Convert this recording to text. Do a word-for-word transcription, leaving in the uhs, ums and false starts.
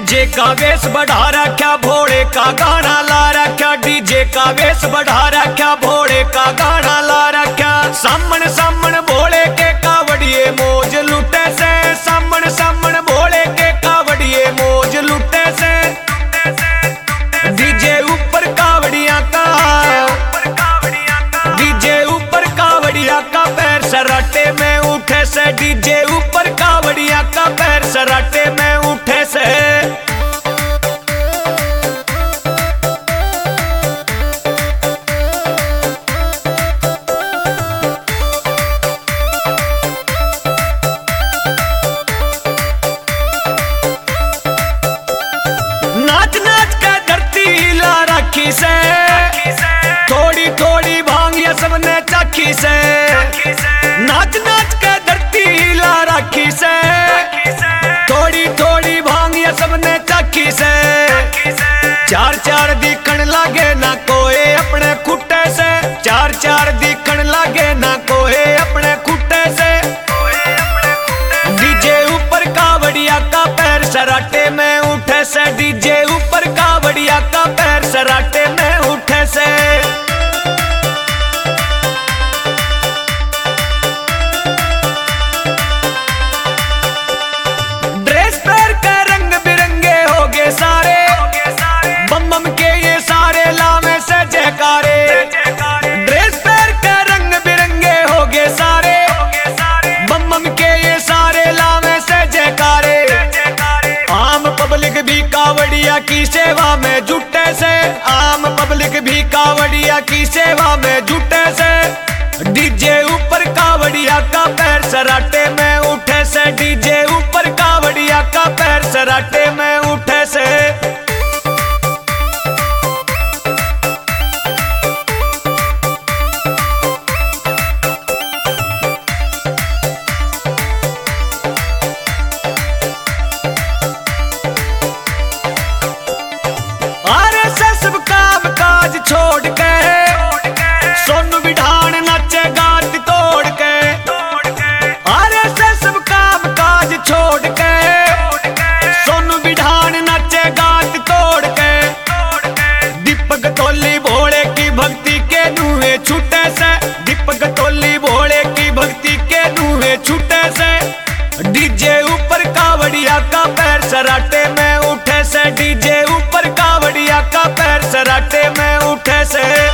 DJ का वेश बढ़ा रखा, भोले का गाना ला रखा। डीजे का वेश बढ़ा रखा, भोले का गाना ला रखा। सामन सामन भोले के कावड़िए मौज लुटे से, सामन सामन भोले के कावड़िए मौज लुटे से। डीजे ऊपर कावड़िया का, डीजे ऊपर कावड़िया का पैर सराटे में उठे से। डीजे ऊपर कावड़िया का पैर सराटे में उठे से। नाच नाच के धरती हिला रखी से, थोड़ी थोड़ी भांगिया सबने चाखी से। नाच नाच के धरती हिला रखी से, थोड़ी थोड़ी भांगिया सबने चाखी से। चार चार दिखण लागे ना कोई अपने खुट्टे से, चार चार दिखण लागे ना कोई अपने खुट्टे से। डीजे ऊपर कावड़िया का पैर सराटे में उठे से। डीजे ऊपर कावड़िया का पैर सराटे में उठे से। ड्रेस पैर के रंग बिरंगे हो गए सारे, बम बम के ये सारे लावे से जयकारे। ड्रेस पैर के रंग बिरंगे हो गए सारे, बम बम के ये सारे लावे से जयकारे। आम पब्लिक भी कावड़िया की सेवा में जुटे से, आम पब्लिक भी कावड़िया की सेवा में जुटे से। डीजे ऊपर कावड़िया का पैर सराटे में उठे से। डीजे ऊपर कावड़िया का पैर सराटे में उठे से। सब काम काज छोड़ के सोनू विधान नाचे गात तोड़ के। अरे से सब काम काज छोड़ के सोनू विधान नाचे गात तोड़ के। दीपक तोली भोले की भक्ति के नुए छूटे से, दीपक तोली भोले की भक्ति के नुए छूटे से। डीजे ऊपर कावड़िया का पैर सराटे में उठे से। डीजे ऊपर कावड़िया का पैर सराटे में उठे से।